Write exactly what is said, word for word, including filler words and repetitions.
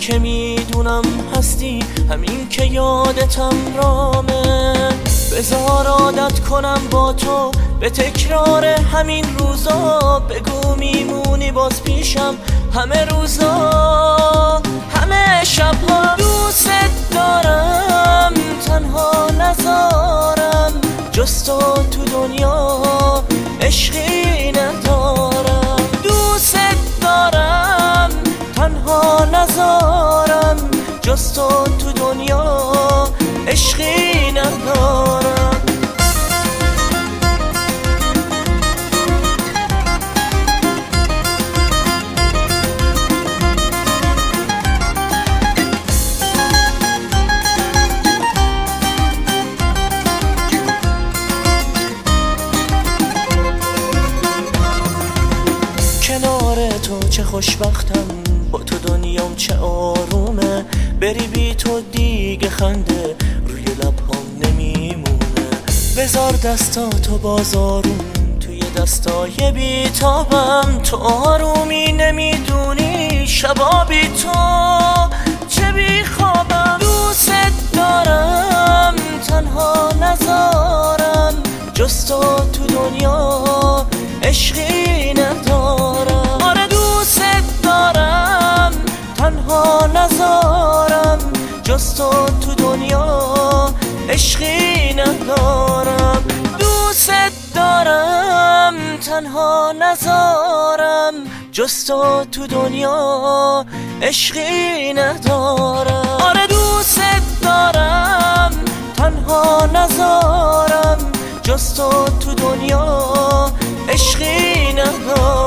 که میدونم هستی، همین که یادتم رامه. بذار عادت کنم با تو به تکرار همین روزا، بگو میمونی باز پیشم همه روزا همه شبها. دوست دارم تنها نذارم، جز تو تو دنیا عشقی ندارم. دوست دارم تنها نذارم، جز تو تو دنیا عشقی ندارم. کنار تو چه خوشبختم، با تو دنیام چه آرومه. بری بی تو دیگه خنده روی لبهام نمیمونه. بذار دستاتو باز آروم توی دستای بیتابم. تو آرومی نمیدونی شبا بی تو چه بیخوابم. دوست دارم تنها نذارم، جز تو تو دنیا عشقی ندارم. آره دوست دارم تنها نذارم، جز تو تو دنیا عشقی ندارم. دوست دارم تنها نذارم، جز تو تو دنیا عشقی ندارم. آره دوست دارم تنها نذارم، جز تو تو دنیا عشقی ندارم.